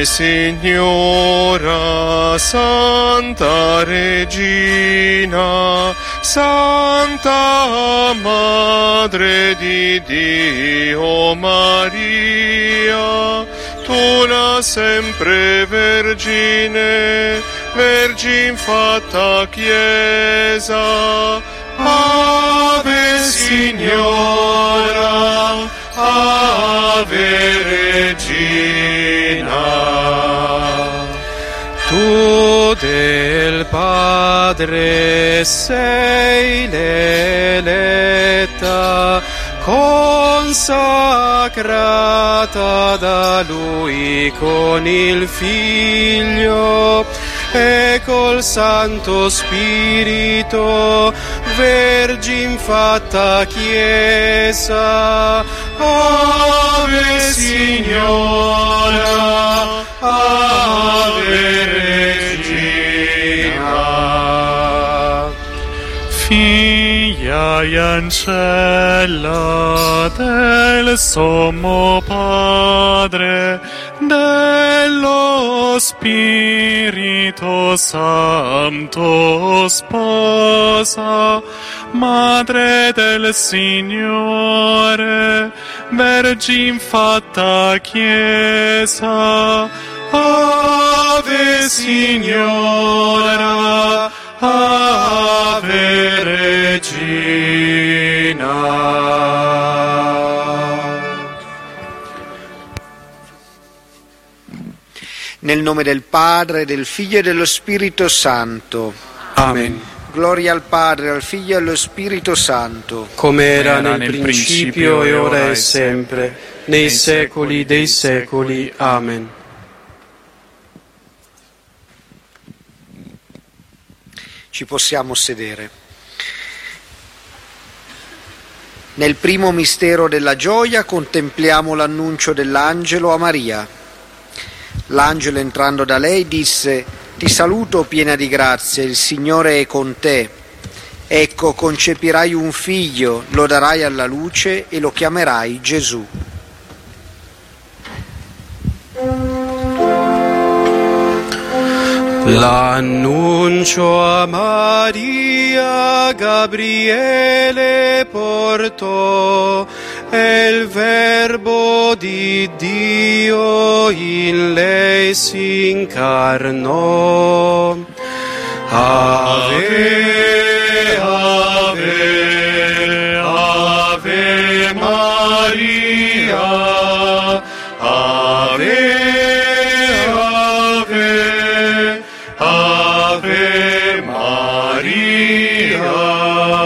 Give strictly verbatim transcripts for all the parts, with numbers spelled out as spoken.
Ave Signora, Santa Regina, Santa Madre di Dio Maria, tu la sempre Vergine, Vergine fatta Chiesa, Ave Signora, Ave Regina. Tu del Padre sei l'eletta, consacrata da Lui con il Figlio e col Santo Spirito, Vergine fatta Chiesa, Ave Signora, Ave Regina. Figlia e ancella del Sommo Padre, dello Spirito Santo, sposa, Madre del Signore, Vergine fatta Chiesa, Ave Signora, Ave Regina. Nel nome del Padre, del Figlio e dello Spirito Santo. Amen. Gloria al Padre, al Figlio e allo Spirito Santo. Come era nel principio e ora e sempre, nei secoli dei secoli. Amen. Ci possiamo sedere. Nel primo mistero della gioia contempliamo l'annuncio dell'angelo a Maria. L'angelo, entrando da lei, disse: «Ti saluto, piena di grazia, il Signore è con te. Ecco, concepirai un figlio, lo darai alla luce e lo chiamerai Gesù». L'annuncio a Maria Gabriele portò, e il Verbo di Dio in lei si incarnò. Ave, ave, ave Maria, ave, ave, ave Maria.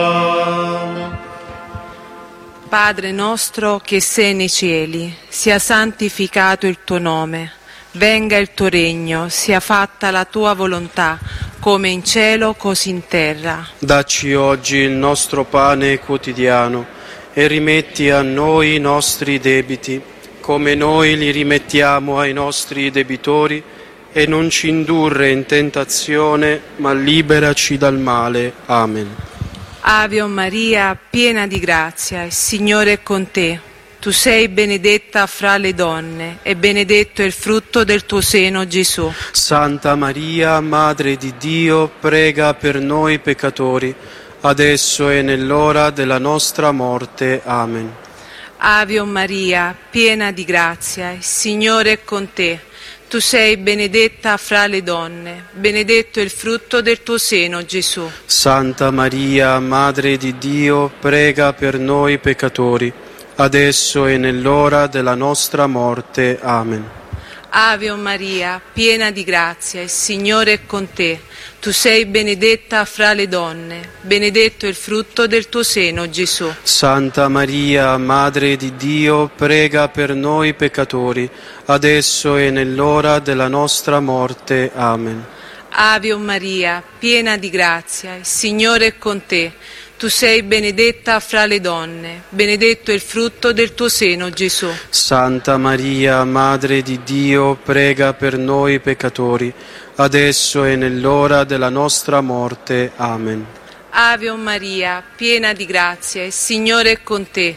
Padre nostro che sei nei cieli, sia santificato il tuo nome, venga il tuo regno, sia fatta la tua volontà, come in cielo così in terra. Dacci oggi il nostro pane quotidiano e rimetti a noi i nostri debiti, come noi li rimettiamo ai nostri debitori, e non ci indurre in tentazione, ma liberaci dal male. Amen. Ave Maria, piena di grazia, il Signore è con te. Tu sei benedetta fra le donne, e benedetto è il frutto del tuo seno, Gesù. Santa Maria, Madre di Dio, prega per noi peccatori, adesso e nell'ora della nostra morte. Amen. Ave Maria, piena di grazia, il Signore è con te. Tu sei benedetta fra le donne, benedetto è il frutto del tuo seno, Gesù. Santa Maria, Madre di Dio, prega per noi peccatori, adesso e nell'ora della nostra morte. Amen. Ave Maria, piena di grazia, il Signore è con te. Tu sei benedetta fra le donne, benedetto è il frutto del tuo seno, Gesù. Santa Maria, Madre di Dio, prega per noi peccatori, adesso e nell'ora della nostra morte. Amen. Ave Maria, piena di grazia, il Signore è con te. Tu sei benedetta fra le donne, benedetto è il frutto del tuo seno, Gesù. Santa Maria, Madre di Dio, prega per noi peccatori, adesso e nell'ora della nostra morte. Amen. Ave Maria, piena di grazia, il Signore è con te.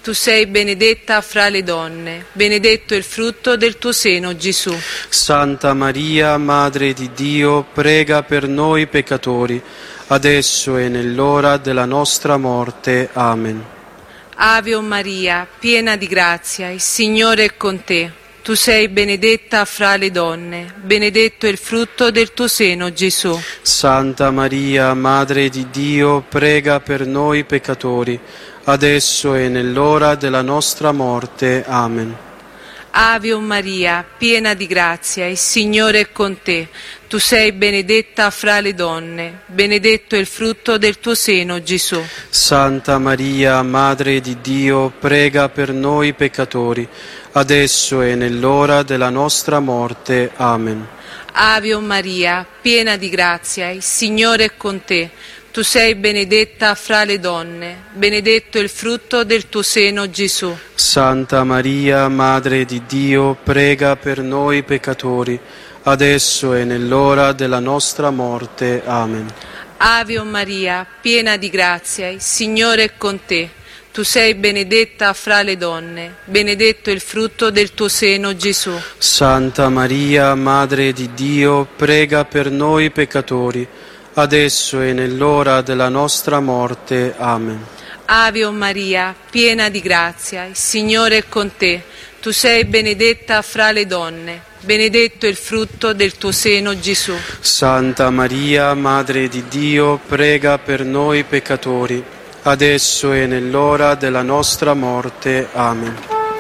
tu sei benedetta fra le donne, benedetto il frutto del tuo seno, Gesù. Santa Maria, Madre di Dio, prega per noi peccatori, adesso e nell'ora della nostra morte. Amen. Ave o Maria, piena di grazia, il Signore è con te. Tu sei benedetta fra le donne, benedetto il frutto del tuo seno, Gesù. Santa Maria, Madre di Dio, prega per noi peccatori, adesso e nell'ora della nostra morte. Amen. Ave o Maria, piena di grazia, il Signore è con te. Tu sei benedetta fra le donne, benedetto il frutto del tuo seno, Gesù. Santa Maria, Madre di Dio, prega per noi peccatori, adesso e nell'ora della nostra morte. Amen. Ave o Maria, piena di grazia, il Signore è con te. Tu sei benedetta fra le donne, benedetto il frutto del tuo seno, Gesù. Santa Maria, Madre di Dio, prega per noi peccatori, adesso e nell'ora della nostra morte. Amen. Ave o Maria, piena di grazia, il Signore è con te. Tu sei benedetta fra le donne, benedetto il frutto del tuo seno, Gesù. Santa Maria, Madre di Dio, prega per noi peccatori, adesso e nell'ora della nostra morte. Amen. Ave o Maria, piena di grazia, il Signore è con te. Tu sei benedetta fra le donne, benedetto il frutto del tuo seno, Gesù. Santa Maria, Madre di Dio, prega per noi peccatori, adesso e nell'ora della nostra morte. Amen.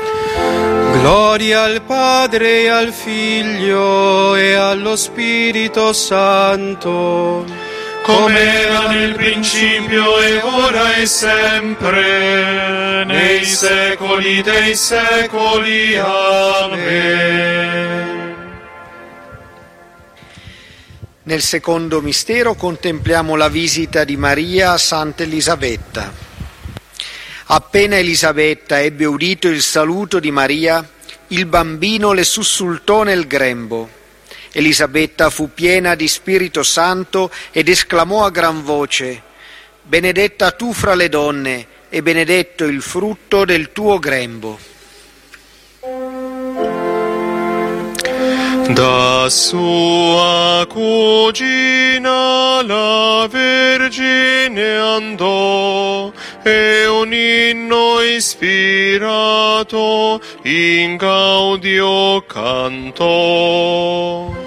Gloria al Padre e al Figlio e allo Spirito Santo, come era nel principio e ora e sempre, nei secoli dei secoli. Amen. Nel secondo mistero contempliamo la visita di Maria a Santa Elisabetta. Appena Elisabetta ebbe udito il saluto di Maria, il bambino le sussultò nel grembo. Elisabetta fu piena di Spirito Santo ed esclamò a gran voce: «Benedetta tu fra le donne e benedetto il frutto del tuo grembo». Da sua cugina la Vergine andò e un inno ispirato in gaudio cantò.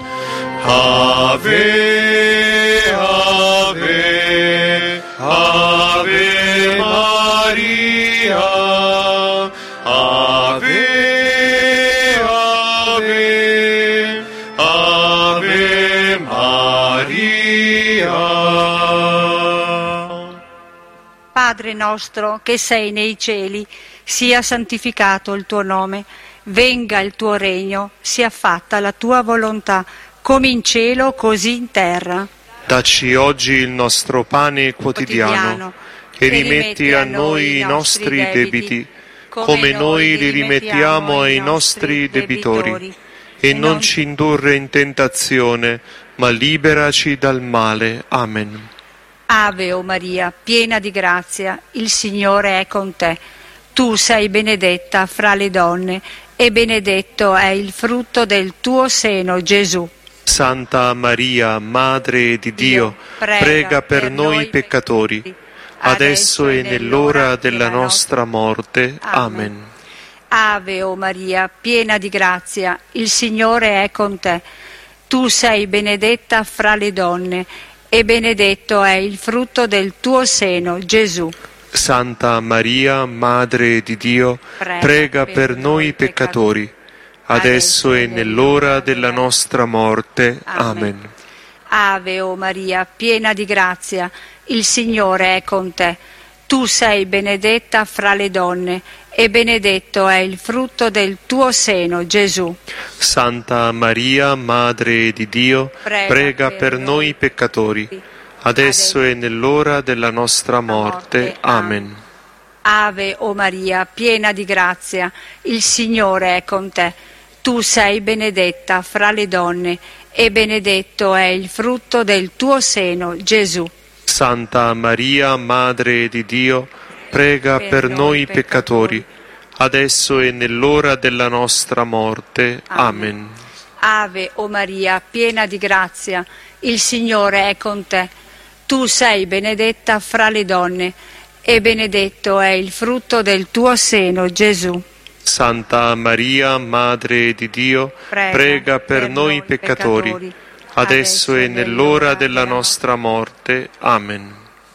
Ave, ave, ave Maria, ave, ave, ave Maria. Padre nostro che sei nei cieli, sia santificato il tuo nome, venga il tuo regno, sia fatta la tua volontà, come in cielo così in terra. Dacci oggi il nostro pane quotidiano, e rimetti a noi i nostri debiti, come noi li rimettiamo ai nostri debitori, e non ci indurre in tentazione, ma liberaci dal male. Amen. Ave o Maria, piena di grazia, il Signore è con te. Tu sei benedetta fra le donne, e benedetto è il frutto del tuo seno, Gesù. Santa Maria, Madre di Dio, prega, prega per, per noi peccatori, adesso e nell'ora della nostra morte. Amen. Ave o Maria, piena di grazia, il Signore è con te. Tu sei benedetta fra le donne, e benedetto è il frutto del tuo seno, Gesù. Santa Maria, Madre di Dio, prega, prega per, per noi peccatori, adesso e nell'ora della nostra morte. Amen. Ave o Maria, piena di grazia, il Signore è con te. Tu sei benedetta fra le donne, e benedetto è il frutto del tuo seno, Gesù. Santa Maria, Madre di Dio, prega, prega per, per noi peccatori, adesso e nell'ora della nostra morte. Amen. Ave o Maria, piena di grazia, il Signore è con te. Tu sei benedetta fra le donne, e benedetto è il frutto del tuo seno, Gesù. Santa Maria, Madre di Dio, prega per noi peccatori, adesso e nell'ora della nostra morte. Amen. Ave o Maria, piena di grazia, il Signore è con te. Tu sei benedetta fra le donne, e benedetto è il frutto del tuo seno, Gesù. Santa Maria, Madre di Dio, prega, prega per, per noi peccatori, peccatori adesso e nell'ora della nostra morte. Amen.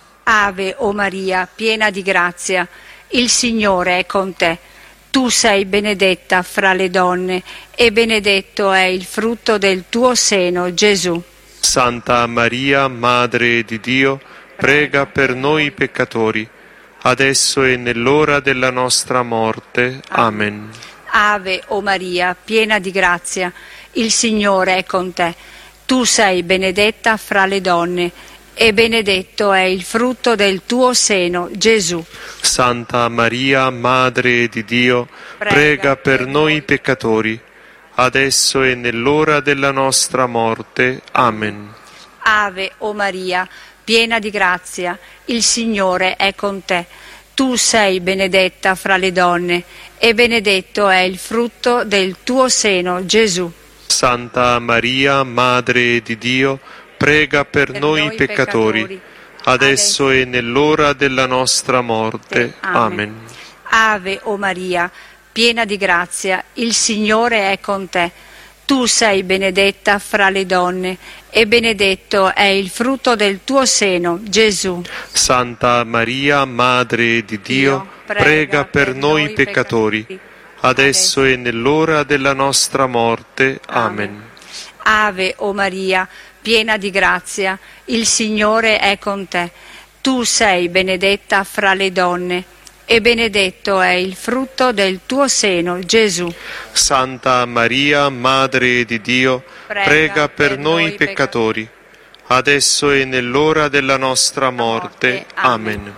Ave o Maria, piena di grazia, il Signore è con te. Tu sei benedetta fra le donne, e benedetto è il frutto del tuo seno, Gesù. Santa Maria, Madre di Dio, prega per noi peccatori, adesso e nell'ora della nostra morte. Amen. Ave o Maria, piena di grazia, il Signore è con te. Tu sei benedetta fra le donne, e benedetto è il frutto del tuo seno, Gesù. Santa Maria, Madre di Dio, prega, prega per, per noi peccatori, adesso e nell'ora della nostra morte. Amen. Ave o Maria, piena di grazia, il Signore è con te. Tu sei benedetta fra le donne, e benedetto è il frutto del tuo seno, Gesù. Santa Maria, Madre di Dio, prega per, per noi, noi peccatori, peccatori, adesso e nell'ora della nostra morte. Amen. Amen. Ave o Maria, piena di grazia, il Signore è con te. Tu sei benedetta fra le donne, e benedetto è il frutto del tuo seno, Gesù. Santa Maria, Madre di Dio, Dio prega, prega per, per noi peccatori, peccatori adesso e nell'ora della nostra morte. Amen. Amen. Ave o Maria, piena di grazia, il Signore è con te. Tu sei benedetta fra le donne, e benedetto è il frutto del tuo seno, Gesù. Santa Maria, Madre di Dio, prega, prega per, per noi peccatori, peccatori, adesso e nell'ora della nostra morte. Amen.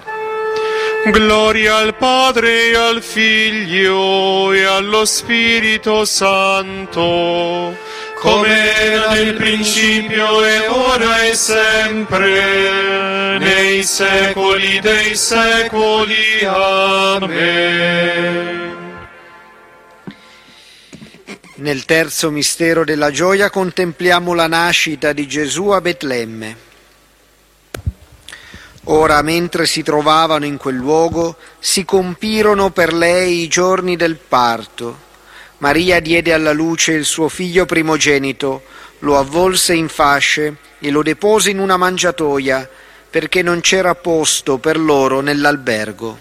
Gloria al Padre, e al Figlio, e allo Spirito Santo, come era nel principio, e ora e sempre, nei secoli dei secoli. Amen. Nel terzo mistero della gioia contempliamo la nascita di Gesù a Betlemme. Ora, mentre si trovavano in quel luogo, si compirono per lei i giorni del parto. Maria diede alla luce il suo figlio primogenito, lo avvolse in fasce e lo depose in una mangiatoia, perché non c'era posto per loro nell'albergo.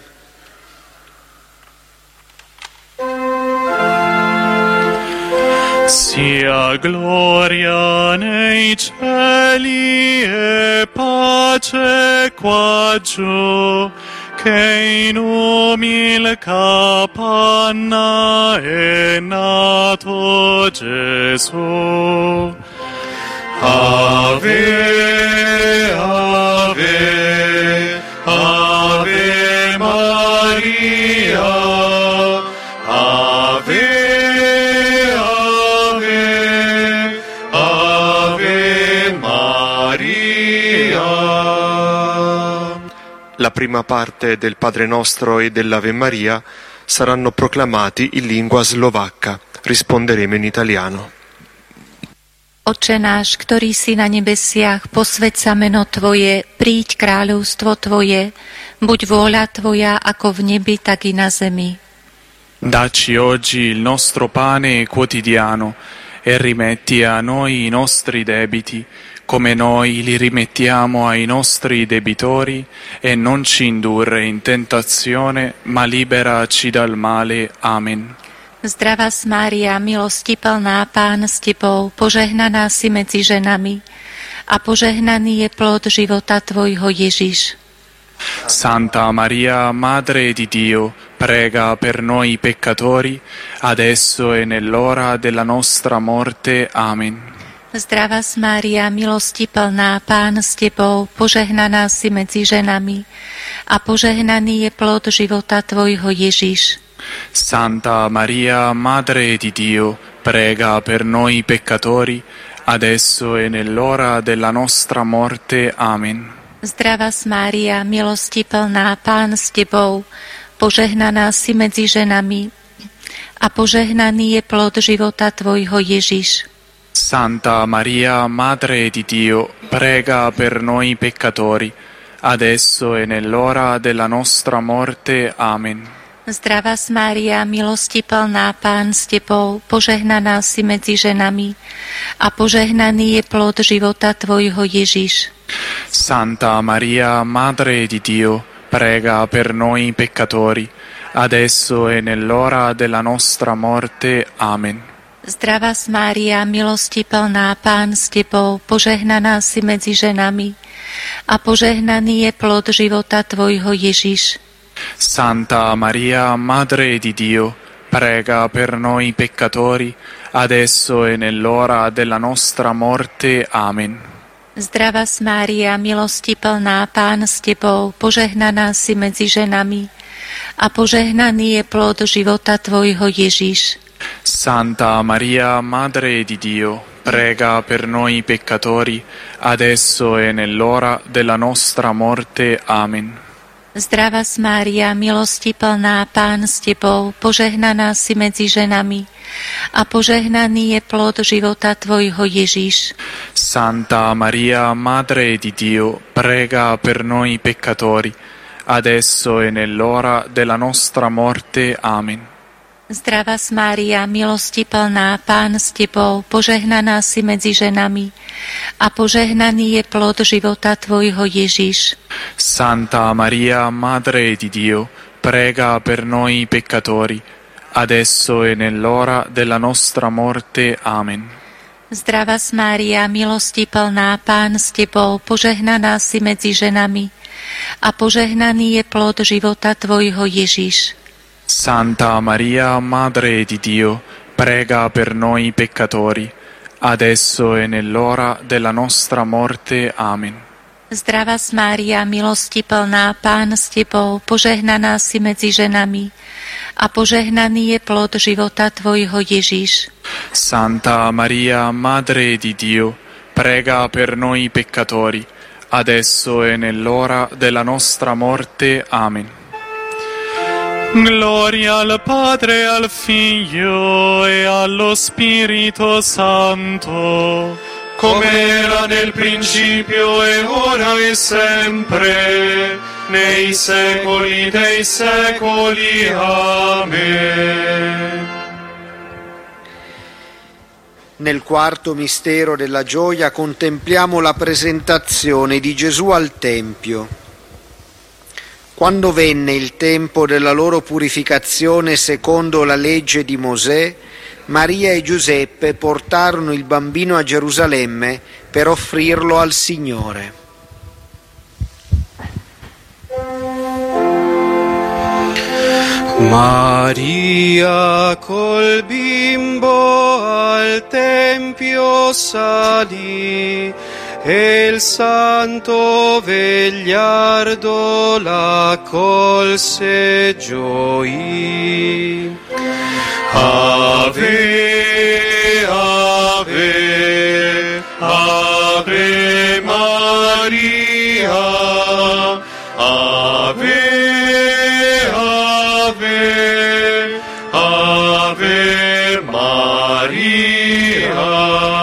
Sia gloria nei cieli e pace qua giù, che in umil capanna è nato Gesù. Ave, ave, ave Maria, ave, ave, ave Maria. La prima parte del Padre Nostro e dell'Ave Maria saranno proclamati in lingua slovacca. Risponderemo in italiano. Oče náš, ktorý si na nebesiach, posväť sa meno Tvoje, príď kráľovstvo Tvoje, buď vôľa Tvoja ako v nebi, tak i na zemi. Dacci oggi il nostro pane quotidiano e rimetti a noi i nostri debiti, come noi li rimettiamo ai nostri debitori, e non ci indurre in tentazione, ma liberaci dal male. Amen. Zdravás Mária, milosti plná, Pán s Tebou, požehnaná si medzi ženami a požehnaný je plod života Tvojho, Ježiš. Santa Maria, Madre di Dio, prega per noi peccatori, adesso e nell'ora della nostra morte. Amen. Zdravás Mária, milosti plná, Pán s Tebou, požehnaná si medzi ženami a požehnaný je plod života Tvojho, Ježiš. Santa Maria, Madre di Dio, prega per noi peccatori, adesso e nell'ora della nostra morte. Amen. Zdravás Mária, milosti plná, Pán s Tebou, požehnaná si medzi ženami a požehnaný je plod života Tvojho Ježiš. Santa Maria, Madre di Dio, prega per noi peccatori, adesso e nell'ora della nostra morte. Amen. Zdravás Mária, milosti plná, Pán s Tebou, požehnaná si medzi ženami a požehnaný je plod života Tvojho Ježiš. Santa Maria, Madre di Dio, prega per noi peccatori, adesso e nell'ora della nostra morte. Amen. Zdravás Mária, milosti plná, Pán s Tebou, požehnaná si medzi ženami a požehnaný je plod života Tvojho Ježiš. Santa Maria, Madre di Dio, prega per noi peccatori, adesso e nell'ora della nostra morte. Amen. Zdravás Mária, milosti plná, Pán s Tebou, požehnaná si medzi ženami a požehnaný je plod života Tvojho Ježiš. Santa Maria, Madre di Dio, prega per noi peccatori, adesso e nell'ora della nostra morte. Amen. Zdravás Mária, milosti plná, Pán s Tebou, požehnaná si medzi ženami a požehnaný je plod života Tvojho Ježiš. Santa Maria, Madre di Dio, prega per noi peccatori, adesso e nell'ora della nostra morte. Amen. Zdravás Mária, milosti plná, Pán s Tebou, požehnaná si medzi ženami a požehnaný je plod života Tvojho Ježiš. Santa Maria, Madre di Dio, prega per noi peccatori, adesso e nell'ora della nostra morte. Amen. Zdravás Mária, milosti plná, Pán s Tebou, požehnaná si medzi ženami a požehnaný je plod života Tvojho Ježiš. Santa Maria, Madre di Dio, prega per noi peccatori, adesso e nell'ora della nostra morte. Amen. Zdravás Mária, milosti plná, Pán s Tebou, požehnaná si medzi ženami a požehnaný je plod života Tvojho Ježiš. Santa Maria, Madre di Dio, prega per noi peccatori, adesso e nell'ora della nostra morte. Amen. Gloria al Padre, al Figlio e allo Spirito Santo, come era nel principio e ora e sempre, nei secoli dei secoli. Amen. Nel quarto mistero della gioia contempliamo la presentazione di Gesù al Tempio. Quando venne il tempo della loro purificazione secondo la legge di Mosè, Maria e Giuseppe portarono il bambino a Gerusalemme per offrirlo al Signore. Maria col bimbo al Tempio salì, e il santo vegliardo la colse gioì. Ave, ave, ave Maria, ave, ave, ave Maria.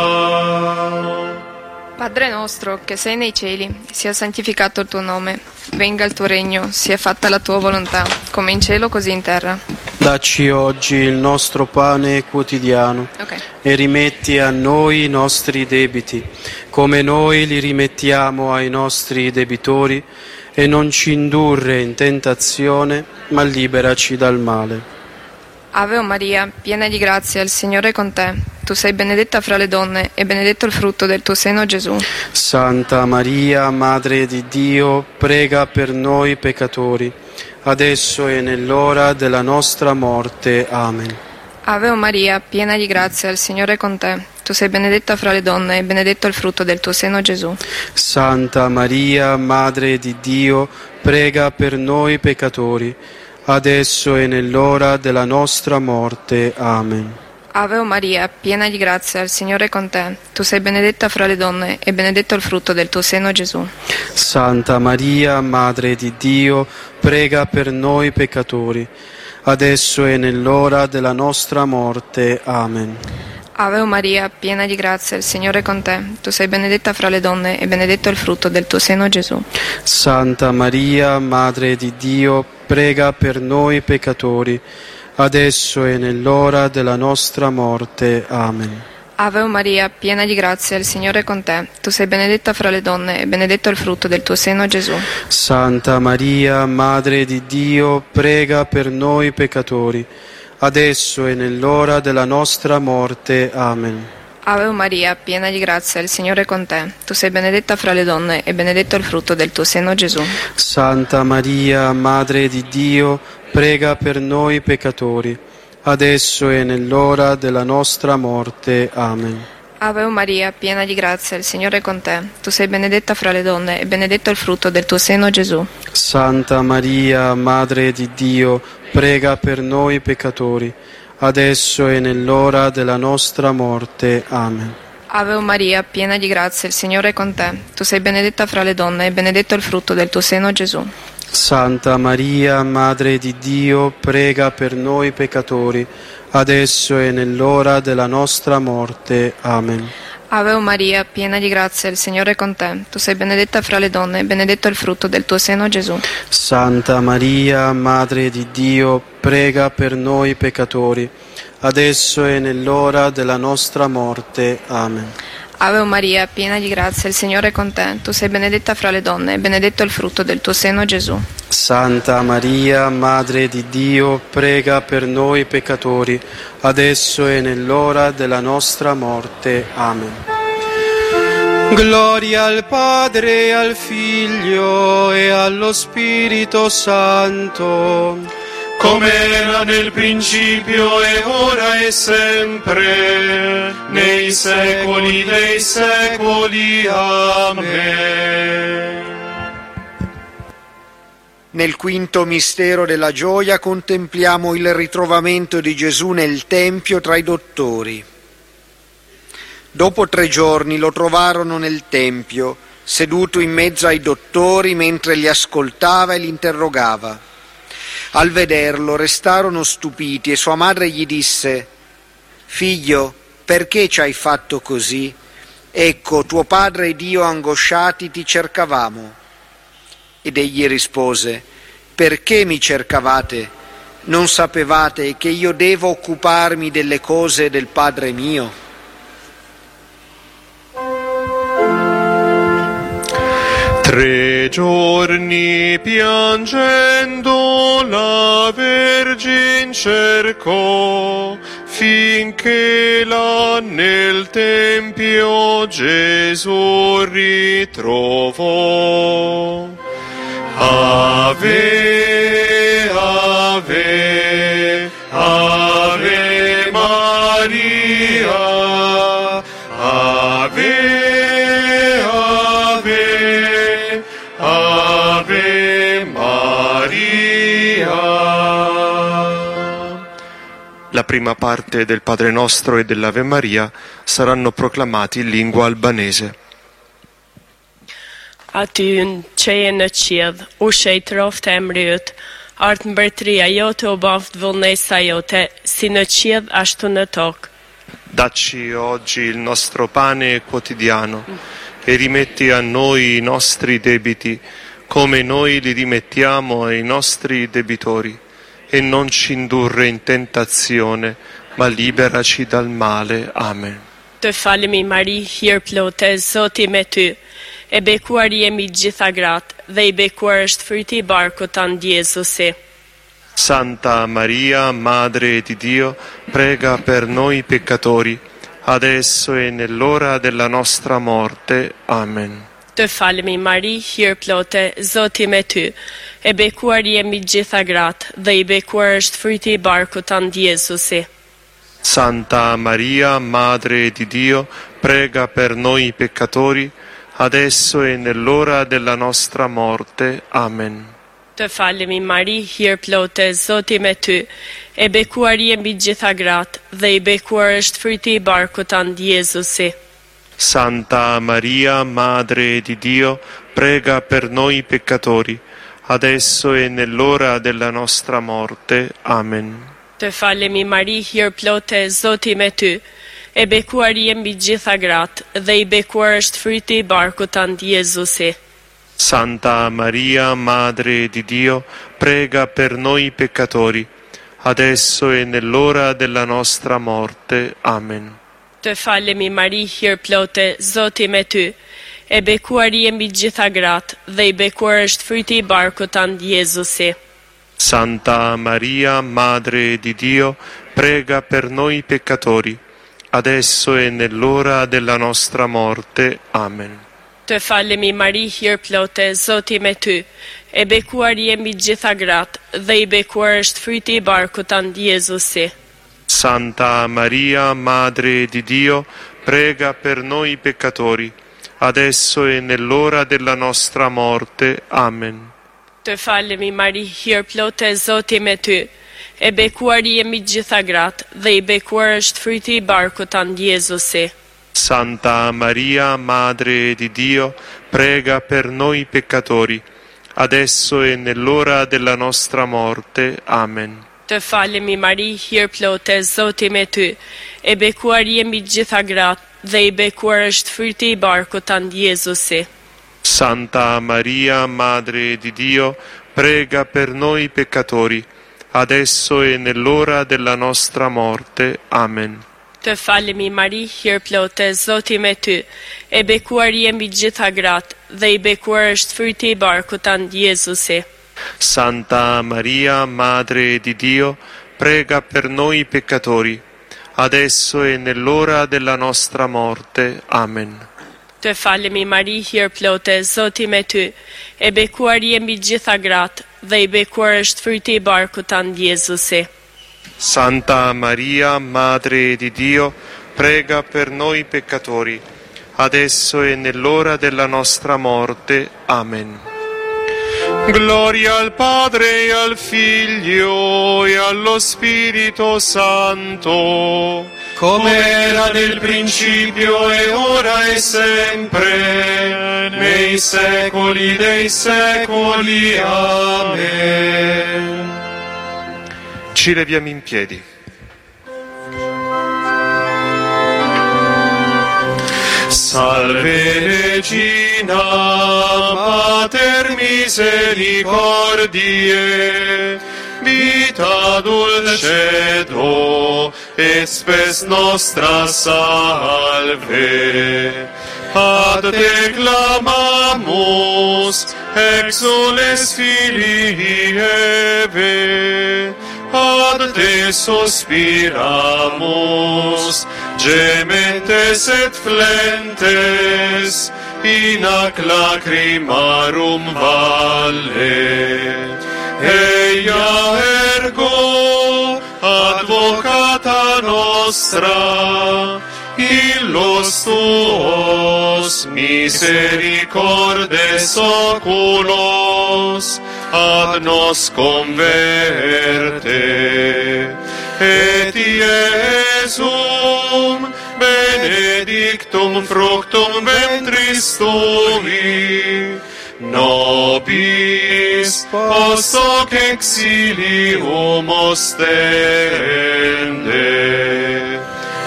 Padre nostro che sei nei cieli, sia santificato il tuo nome, venga il tuo regno, sia fatta la tua volontà, come in cielo così in terra. Dacci oggi il nostro pane quotidiano, Okay. e rimetti a noi i nostri debiti, come noi li rimettiamo ai nostri debitori, e non ci indurre in tentazione, ma liberaci dal male. Ave Maria, piena di grazia, il Signore è con te. Tu sei benedetta fra le donne e benedetto il frutto del tuo seno, Gesù. Santa Maria, Madre di Dio, prega per noi peccatori, adesso e nell'ora della nostra morte. Amen. Ave Maria, piena di grazia, il Signore è con te. Tu sei benedetta fra le donne e benedetto il frutto del tuo seno, Gesù. Santa Maria, Madre di Dio, prega per noi peccatori, adesso e nell'ora della nostra morte. Amen. Ave Maria, piena di grazia, il Signore è con te. Tu sei benedetta fra le donne e benedetto il frutto del tuo seno, Gesù. Santa Maria, Madre di Dio, prega per noi peccatori, adesso e nell'ora della nostra morte. Amen. Ave Maria, piena di grazia, il Signore è con te. Tu sei benedetta fra le donne e benedetto il frutto del tuo seno, Gesù. Santa Maria, Madre di Dio, prega per noi peccatori, adesso e nell'ora della nostra morte. Amen. Ave Maria, piena di grazia, il Signore è con te. Tu sei benedetta fra le donne e benedetto il frutto del tuo seno, Gesù. Santa Maria, Madre di Dio, prega per noi peccatori, adesso e nell'ora della nostra morte. Amen. Ave Maria, piena di grazia, il Signore è con te. Tu sei benedetta fra le donne e benedetto il frutto del tuo seno, Gesù. Santa Maria, Madre di Dio, prega per noi peccatori, adesso e nell'ora della nostra morte. Amen. Ave Maria, piena di grazia, il Signore è con te. Tu sei benedetta fra le donne e benedetto il frutto del tuo seno, Gesù. Santa Maria, Madre di Dio, prega per noi peccatori, adesso e nell'ora della nostra morte. Amen. Ave Maria, piena di grazia, il Signore è con te. Tu sei benedetta fra le donne e benedetto il frutto del tuo seno, Gesù. Santa Maria, Madre di Dio, prega per noi peccatori, adesso e nell'ora della nostra morte. Amen. Ave Maria, piena di grazia, il Signore è con te. Tu sei benedetta fra le donne e benedetto il frutto del tuo seno, Gesù. Santa Maria, Madre di Dio, prega per noi peccatori, adesso e nell'ora della nostra morte. Amen. Ave Maria, piena di grazia, il Signore è con te. Tu sei benedetta fra le donne e benedetto il frutto del tuo seno, Gesù. Santa Maria, Madre di Dio, prega per noi peccatori, adesso e nell'ora della nostra morte. Amen. Gloria al Padre, al Figlio e allo Spirito Santo, come era nel principio e ora e sempre, nei secoli dei secoli. Amen. Nel quinto mistero della gioia contempliamo il ritrovamento di Gesù nel Tempio tra i dottori. Dopo tre giorni lo trovarono nel Tempio, seduto in mezzo ai dottori mentre li ascoltava e li interrogava. Al vederlo restarono stupiti e sua madre gli disse: «Figlio, perché ci hai fatto così? Ecco, tuo padre ed io angosciati ti cercavamo». Ed egli rispose: «Perché mi cercavate? Non sapevate che io devo occuparmi delle cose del Padre mio?» Tre giorni piangendo la Vergine cercò, finché là nel Tempio Gesù ritrovò. Ave, Ave, Ave Maria, Ave, Ave, Ave Maria. La prima parte del Padre Nostro e dell'Ave Maria saranno proclamati in lingua albanese. Aty në qejen në qiell, ushej troftë e mryt, art mbretëria jote u baft vullnesa jote, si në qiell ashtu në tokë. Dacci oggi il nostro pane quotidiano e rimetti a noi i nostri debiti, come noi li rimettiamo ai nostri debitori, e non ci indurre in tentazione, ma liberaci dal male. Amen. Të falemi Mari, hir plote, Zoti me ty, e bekuar jemi gjitha gratë, dhe i bekuar është fryti i barkut tanë Jezusi. Santa Maria, Madre di Dio, prega per noi peccatori, adesso e nell'ora della nostra morte. Amen. Të falemi Mari, hir plote, Zoti me ty, e bekuar jemi gjitha gratë, dhe i bekuar është fryti i barkut tanë Jezusi. Santa Maria, Madre di Dio, prega per noi peccatori, adesso e nell'ora della nostra morte. Amen. Të falemi Mari, hir plote, Zoti me ty, e bekuar je mbi gjitha gratë, dhe i bekuar është fryti i barkut and Jezusi. Santa Maria, Madre di Dio, prega per noi peccatori, adesso e nell'ora della nostra morte. Amen. Të falemi Mari, hir plote, Zoti me ty, e bekuar je mbi gjitha gratë, dhe i bekuar është fryti i barkut and Jezusi. Santa Maria, Madre di Dio, prega per noi peccatori, adesso e nell'ora della nostra morte. Amen. Të falemi Mari, hir plote, Zoti me ty, e bekuar je mbi gjitha gratë, dhe i bekuar është fryti i barkut and Jezusi. Santa Maria, Madre di Dio, prega per noi peccatori, adesso e nell'ora della nostra morte. Amen. Të falemi Mari, hir plote, Zoti me ty, e bekuar je mbi gjitha gratë, dhe i bekuar është fryti i barkut and Jezusi. Santa Maria, Madre di Dio, prega per noi peccatori, adesso e nell'ora della nostra morte. Amen. Të falemi Mari, hir plote, Zoti me ty, e bekuar je mbi gjitha gratë, dhe i bekuar është fryti i barkut and Jezusi. Santa Maria, Madre di Dio, prega per noi peccatori, adesso e nell'ora della nostra morte. Amen. Të falemi Mari, hir plote, Zoti me ty, e bekuar je mbi gjitha gratë, dhe i bekuar është fryti i barkut and Jezusi. Santa Maria, Madre di Dio, prega per noi peccatori, adesso e nell'ora della nostra morte. Amen. Të falemi Mari, hir plote, Zoti me ty, e bekuar je mbi gjitha gratë, dhe i bekuar është fryti i barkut and Jezusi. Santa Maria, Madre di Dio, prega per noi peccatori, adesso e nell'ora della nostra morte. Amen. Të falemi Mari, hir plote, Zoti me ty, e bekuar je mbi gjitha gratë, dhe i bekuar është fryti i barkut and Jezusi. Santa Maria, Madre di Dio, prega per noi peccatori, adesso e nell'ora della nostra morte. Amen. Gloria al Padre e al Figlio e allo Spirito Santo, come era nel principio e ora e sempre, nei secoli dei secoli. Amen. Ci leviamo in piedi. Salve Regina, Mater misericordiae, vita dulcedo, et spes nostra salve. Ad te clamamus, exules filii Eve, ad te sospiramus, gementes et flentes, in ac lacrimarum valle. Eia ergo, advocata nostra, illos tuos misericordes oculos ad nos converte. Et Iesum benedictum fructum ventris tui, nobis post hoc exilium ostende.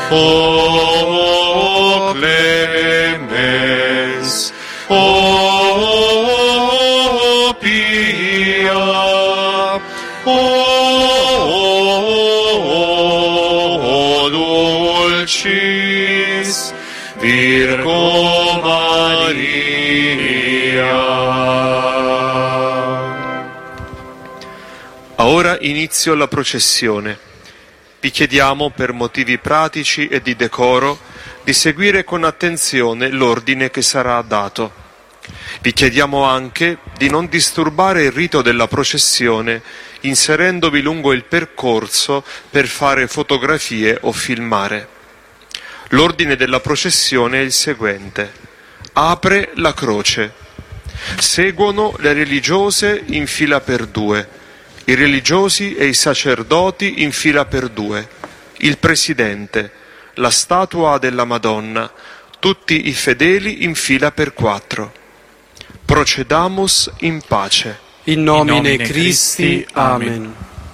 O clemens, o pia, o dulcis Virgo Maria. Ora inizio la processione. Vi chiediamo, per motivi pratici e di decoro, di seguire con attenzione l'ordine che sarà dato. Vi chiediamo anche di non disturbare il rito della processione inserendovi lungo il percorso per fare fotografie o filmare. L'ordine della processione è il seguente. Apre la croce. Seguono le religiose in fila per due, i religiosi e i sacerdoti in fila per due, il presidente, la statua della Madonna, tutti i fedeli in fila per quattro. Procedamus in pace. In nomine, in nomine Christi. Amen. Amen.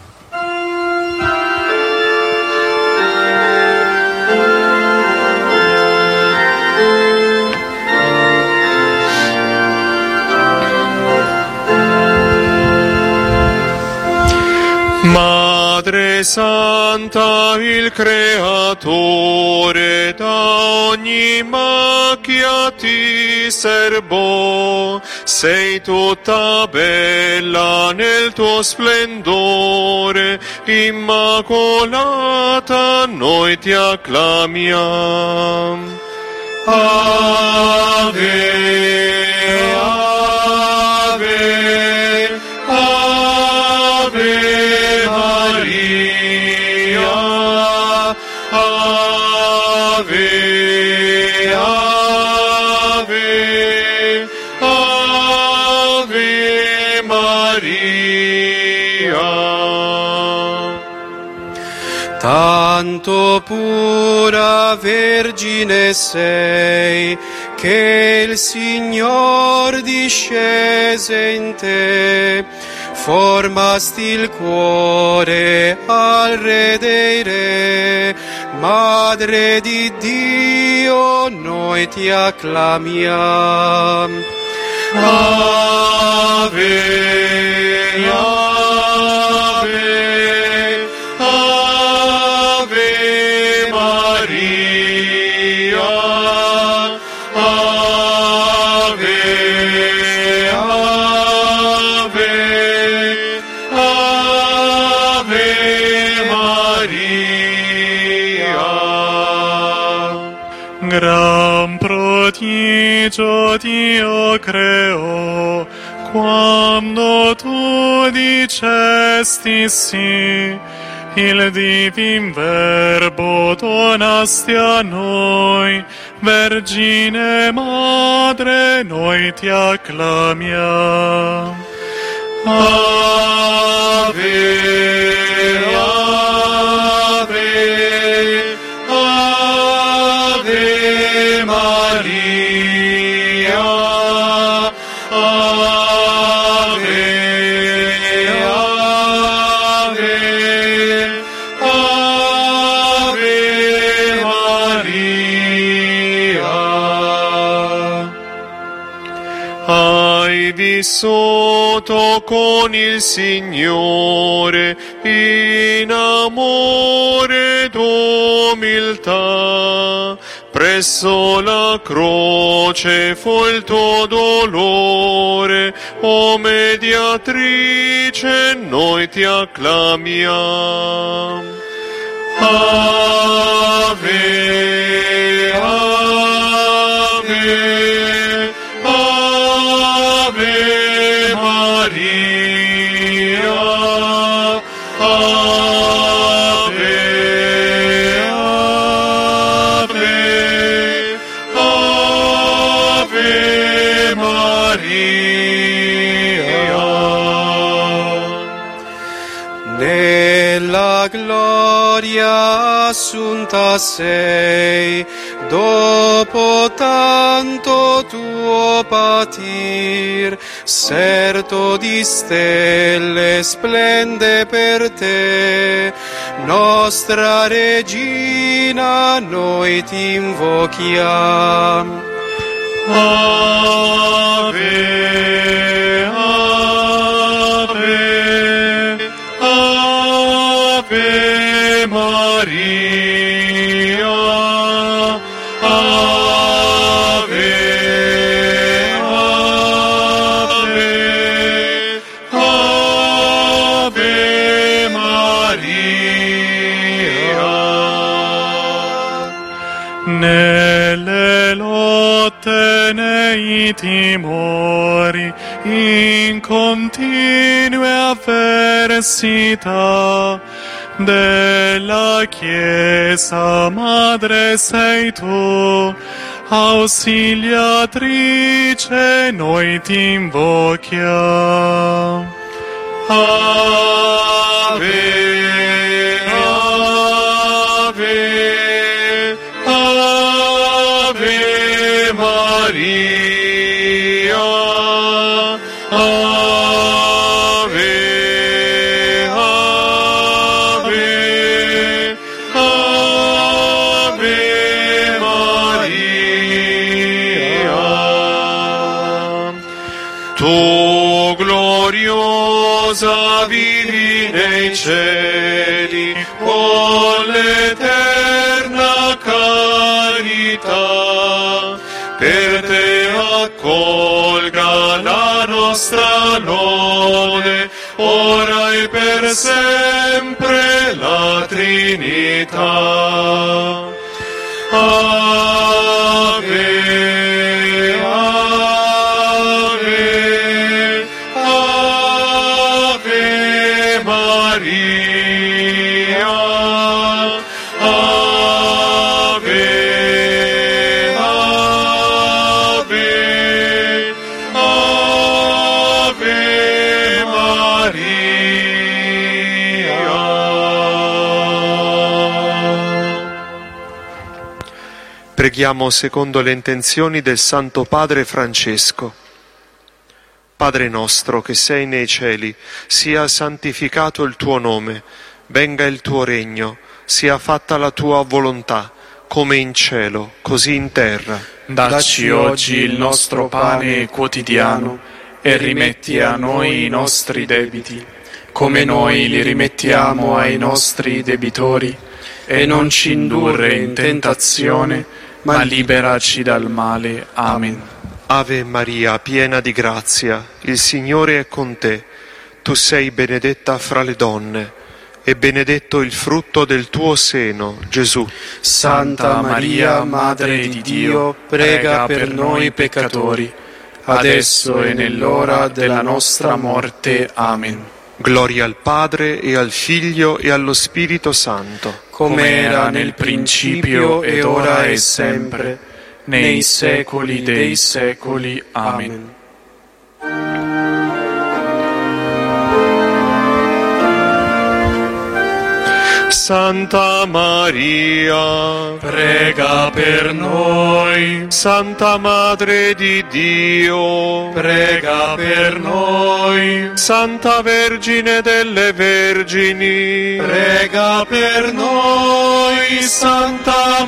Madre Santa, il Creatore, da ogni macchia ti serbò, sei tutta bella nel tuo splendore, immacolata noi ti acclamiamo. Ave, Ave, Ave. Tanto pura Vergine sei, che il Signor discese in te, formasti il cuore al Re dei Re, Madre di Dio, noi ti acclamiamo. Ave, Ave, Ave Maria, Ave, Ave, Ave Maria. Gran prodigio Dio creò, quando tu dicesti sì, il divin Verbo donasti a noi, Vergine Madre, noi ti acclamiamo. Ave, Ave, Ave Maria, Ave, Ave, Ave Maria. Hai vissuto con il Signore in amore d'umiltà, presso la croce fu il tuo dolore, o mediatrice, noi ti acclamiamo. Ave, Ave, Ave Maria, Ave, Ave, Ave Maria. Nella gloria assunta sei, dopo tanto tuo patir, serto di stelle splende per te, nostra Regina, noi ti invochiamo. Ave, Ave, Ave Maria, Ave, Ave, Ave Maria. Nelle lotte, nei timori, in continue avversità, della Chiesa Madre sei tu, ausiliatrice, noi ti invochiamo. Ave, Ave, Ave Maria, Ave, Ave, Ave Maria. Tu gloriosa vivi nei cieli con l'eterna carità, per te accolga la nostra lode, ora e per sempre la Trinità. Ave, Ave, Ave Maria, Ave, Ave, Ave Maria. Preghiamo secondo le intenzioni del Santo Padre Francesco. Padre nostro che sei nei cieli, sia santificato il tuo nome, venga il tuo regno, sia fatta la tua volontà, come in cielo, così in terra. Dacci oggi il nostro pane quotidiano e rimetti a noi i nostri debiti, come noi li rimettiamo ai nostri debitori, e non ci indurre in tentazione, ma liberaci dal male. Amen. Ave Maria, piena di grazia, il Signore è con te. Tu sei benedetta fra le donne, e benedetto il frutto del tuo seno, Gesù. Santa Maria, Madre di Dio, prega per noi peccatori, adesso e nell'ora della nostra morte. Amen. Gloria al Padre, e al Figlio, e allo Spirito Santo. Come era nel principio, ed ora e sempre, nei secoli dei secoli. Amen. Santa Maria, prega per noi. Santa Madre di Dio, prega per noi. Santa Vergine delle Vergini, prega per noi. Santa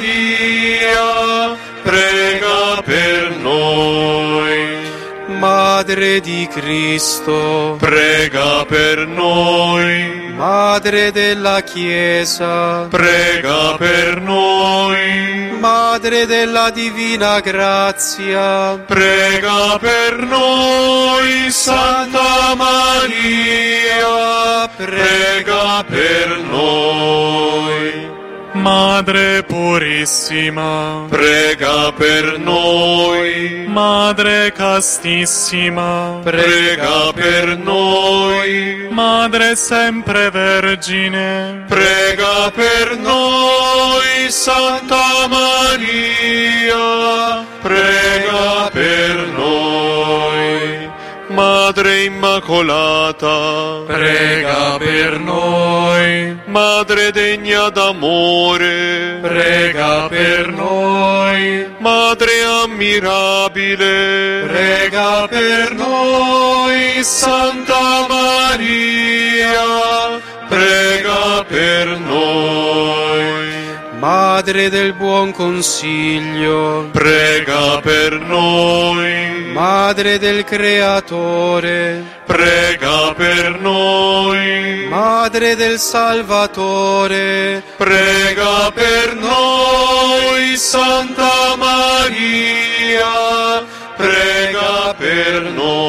Maria, prega per noi. Madre di Cristo, prega per noi. Madre della Chiesa, prega per noi. Madre della Divina Grazia, prega per noi. Santa Maria, prega per noi. Madre purissima, prega per noi. Madre castissima, prega per noi. Madre sempre vergine, prega per noi. Santa Maria, prega per noi. Madre Immacolata, prega per noi. Madre degna d'amore, prega per noi. Madre ammirabile, prega per noi. Santa Maria, prega per noi. Madre del buon consiglio, prega per noi. Madre del Creatore, prega per noi. Madre del Salvatore, prega per noi. Santa Maria, prega per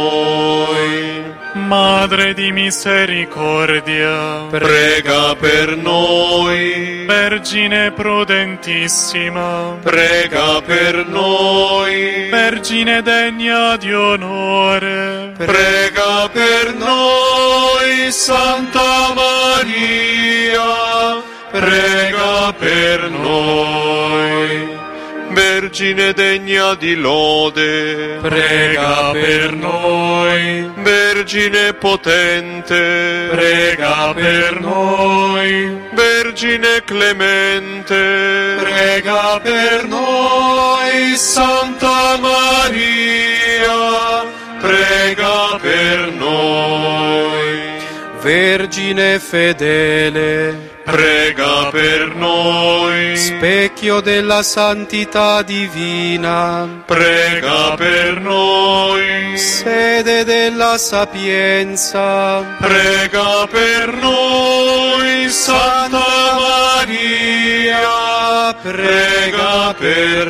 noi. Madre di misericordia, prega per noi. Vergine prudentissima, prega per noi. Vergine degna di onore, prega per noi. Santa Maria, prega per noi. Vergine Vergine degna di lode, prega per noi. Vergine potente, Prega per noi. Vergine clemente, Prega per noi. Santa Maria, prega per noi. Vergine fedele, Prega per noi. specchio della santità divina, Prega per noi. sede della sapienza, Prega per noi. Santa Maria, prega per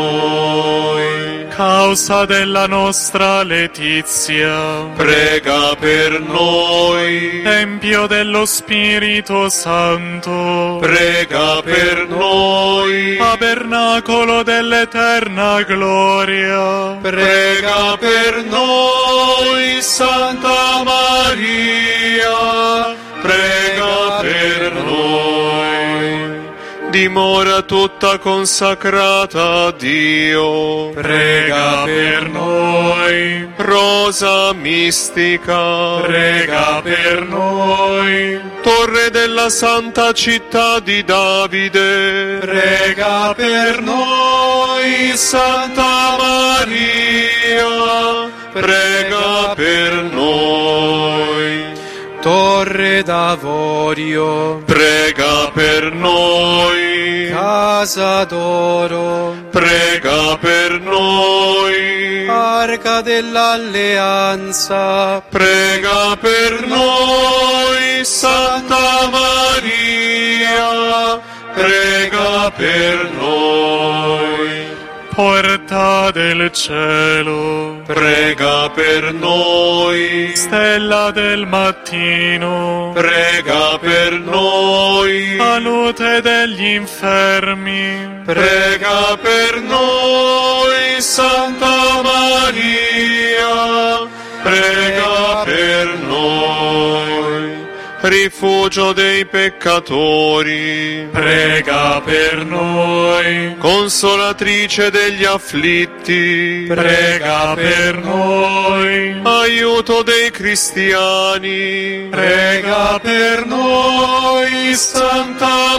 noi. Causa della nostra letizia, Prega per noi. Tempio dello Spirito Santo, Prega per noi. Tabernacolo dell'eterna gloria, Prega per noi. Santa Maria, prega per noi. Dimora tutta consacrata a Dio, prega per noi. Rosa mistica, Prega per noi. Torre della santa città di Davide, Prega per noi. Santa Maria, prega per noi. Torre d'avorio, Prega per noi. casa d'oro, Prega per noi. arca dell'alleanza, Prega per noi. Santa Maria, prega per noi. Porta del cielo, Prega per noi. Stella del mattino, Prega per noi. Salute degli infermi, Prega per noi. Santa Maria, prega per noi. Rifugio dei peccatori, prega per noi. Consolatrice degli afflitti, Prega per noi. Aiuto dei cristiani, Prega per noi. Santa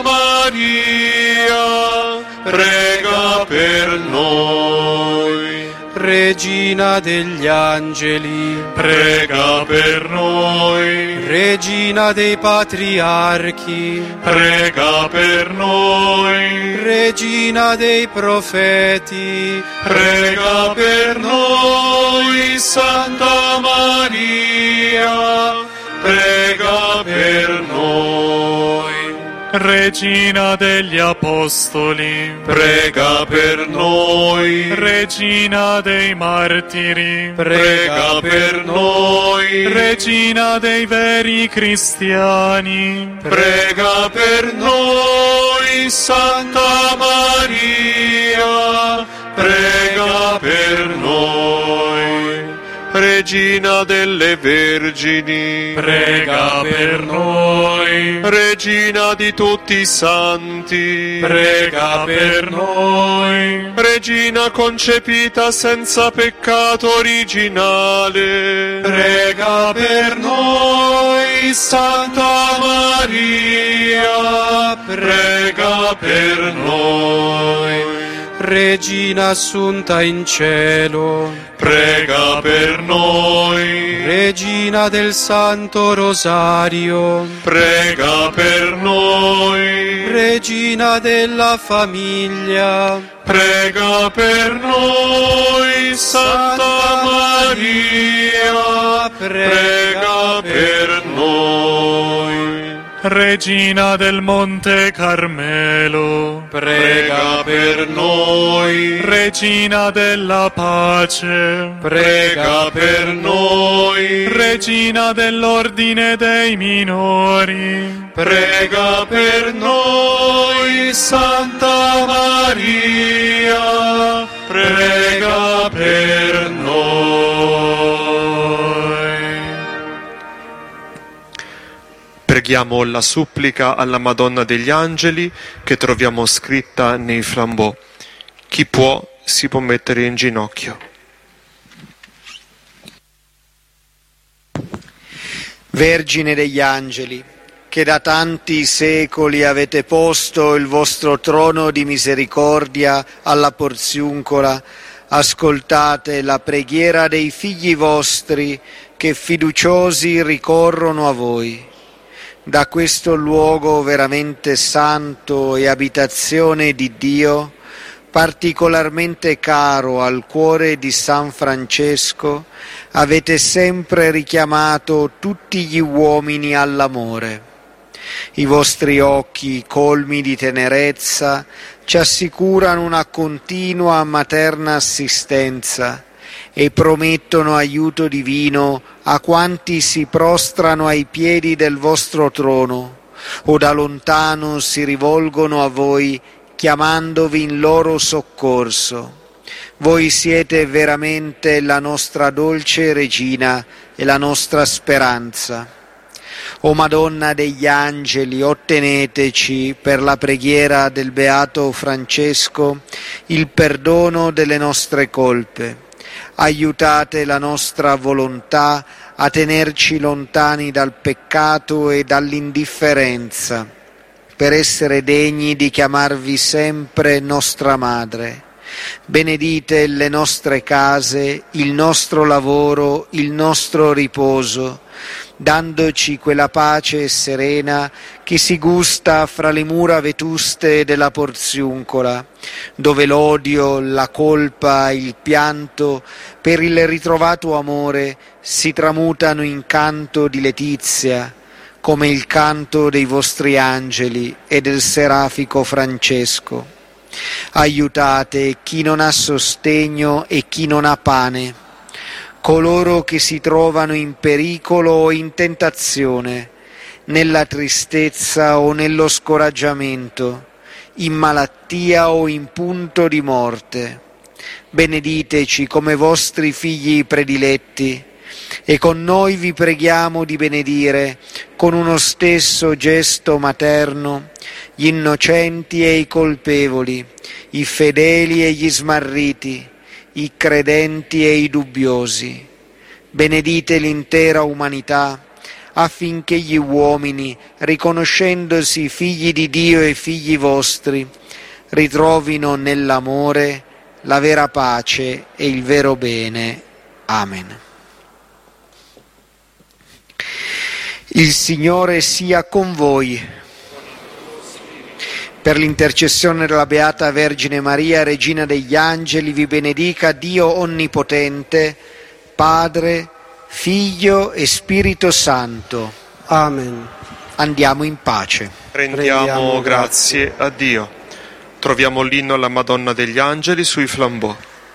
Maria, prega per noi. Regina degli angeli, Prega per noi. Regina dei patriarchi, Prega per noi. Regina dei profeti, Prega per noi. Santa Maria, prega per noi. Regina degli apostoli, Prega per noi. Regina dei martiri, Prega per noi. Regina dei veri cristiani, Prega per noi. Santa Maria, prega per noi. Regina delle Vergini, prega per noi. Regina di tutti i santi, Prega per noi. Regina concepita senza peccato originale, prega per noi. Santa Maria, prega per noi. Regina assunta in cielo, Prega per noi. Regina del Santo Rosario, Prega per noi. Regina della famiglia, Prega per noi. Santa Maria, prega per noi. Regina del Monte Carmelo, Prega per noi. Regina della pace, Prega per noi. Regina dell'ordine dei minori, Prega per noi. Santa Maria, prega per noi. Preghiamo la supplica alla Madonna degli Angeli che troviamo scritta nei Flambeau. Chi può si può mettere in ginocchio. Vergine degli angeli, che da tanti secoli avete posto il vostro trono di misericordia alla Porziuncola, ascoltate la preghiera dei figli vostri che fiduciosi ricorrono a voi. Da questo luogo veramente santo e abitazione di Dio, particolarmente caro al cuore di San Francesco, avete sempre richiamato tutti gli uomini all'amore. I vostri occhi, colmi di tenerezza, ci assicurano una continua materna assistenza e promettono aiuto divino a quanti si prostrano ai piedi del vostro trono o da lontano si rivolgono a voi chiamandovi in loro soccorso. Voi siete veramente la nostra dolce regina e la nostra speranza. O Madonna degli angeli, otteneteci, per la preghiera del Beato Francesco, il perdono delle nostre colpe. Aiutate la nostra volontà a tenerci lontani dal peccato e dall'indifferenza, per essere degni di chiamarvi sempre nostra Madre. Benedite le nostre case, il nostro lavoro, il nostro riposo, dandoci quella pace serena che si gusta fra le mura vetuste della Porziuncola, dove l'odio, la colpa, il pianto per il ritrovato amore si tramutano in canto di letizia, come il canto dei vostri angeli e del serafico Francesco. Aiutate chi non ha sostegno e chi non ha pane, coloro che si trovano in pericolo o in tentazione, nella tristezza o nello scoraggiamento, in malattia o in punto di morte. Benediteci come vostri figli prediletti e con noi vi preghiamo di benedire con uno stesso gesto materno gli innocenti e i colpevoli, i fedeli e gli smarriti, i credenti e i dubbiosi. Benedite l'intera umanità affinché gli uomini, riconoscendosi figli di Dio e figli vostri, ritrovino nell'amore la vera pace e il vero bene. Amen. Il Signore sia con voi. Per l'intercessione della Beata Vergine Maria, Regina degli Angeli, vi benedica Dio Onnipotente, Padre, Figlio e Spirito Santo. Amen. Andiamo in pace. Rendiamo, Rendiamo grazie a Dio. Troviamo l'inno alla Madonna degli Angeli sui flambeau.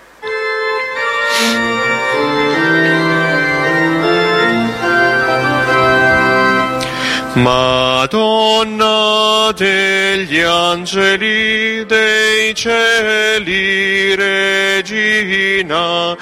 Madonna degli angeli, dei cieli, Regina,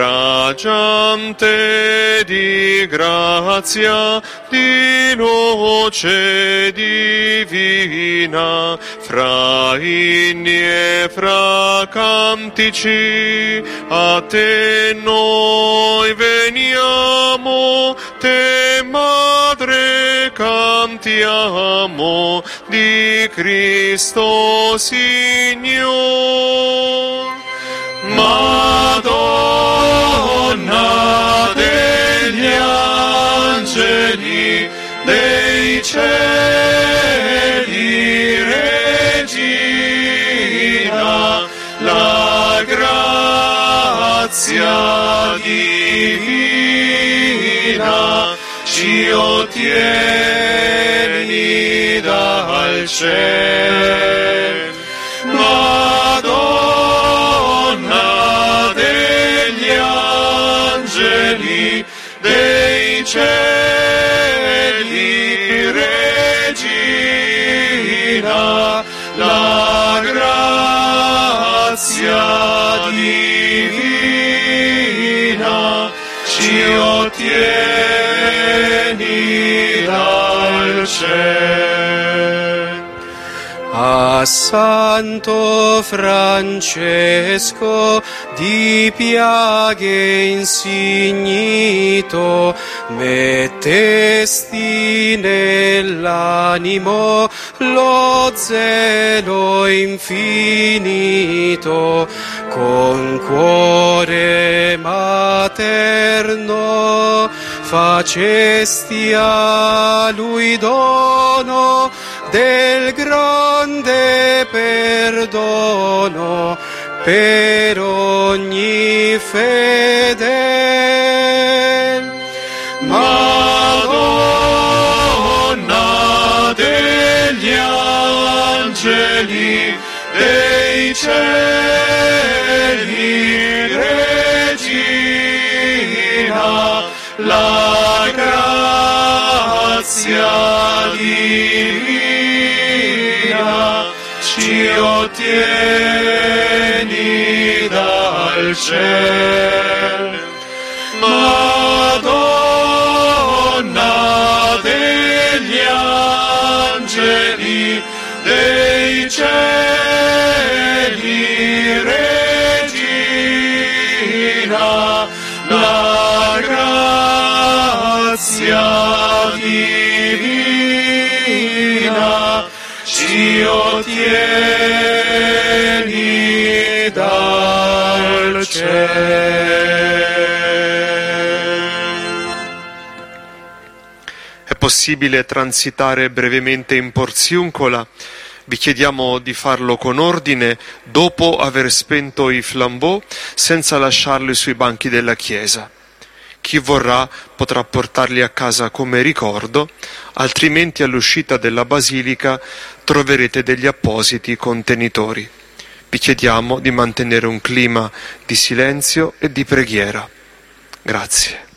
raggiante di grazia, di luce divina, fra inni e fra cantici, a te noi veniamo, te Madre cantiamo, di Cristo Signor. Madonna degli angeli, dei cieli, Regina, la grazia divina ci ottieni dal cielo. Madonna degli angeli, dei cieli, Regina, la grazia divina ci ottieni dal cielo. A Santo Francesco di piaghe insignito, mettesti nell'animo lo zelo infinito, con cuore materno facesti a lui dono del grande perdono per ogni fedel. Madonna degli angeli, dei cieli, Regina, la grazia divina ci ottieni dal cielo. Madonna degli angeli, dei cieli, Regina, la grazia divina ci ottieni dal cielo. È possibile transitare brevemente in Porziuncola? Vi chiediamo di farlo con ordine dopo aver spento i flambeau, senza lasciarli sui banchi della chiesa. Chi vorrà potrà portarli a casa come ricordo, altrimenti all'uscita della basilica troverete degli appositi contenitori. Vi chiediamo di mantenere un clima di silenzio e di preghiera. Grazie.